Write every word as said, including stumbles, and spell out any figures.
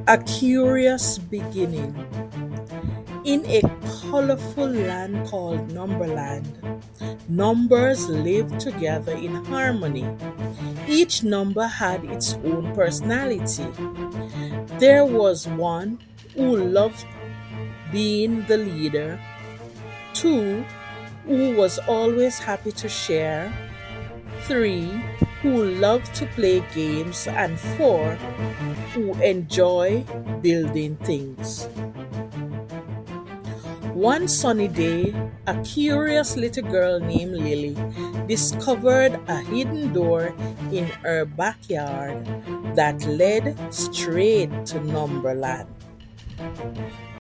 A curious beginning. In a colorful land called Numberland, numbers lived together in harmony. Each number had its own personality. There was one who loved being the leader, two who was always happy to share, three who loved to play games, and four who enjoy building things. One sunny day, a curious little girl named Lily discovered a hidden door in her backyard that led straight to Numberland.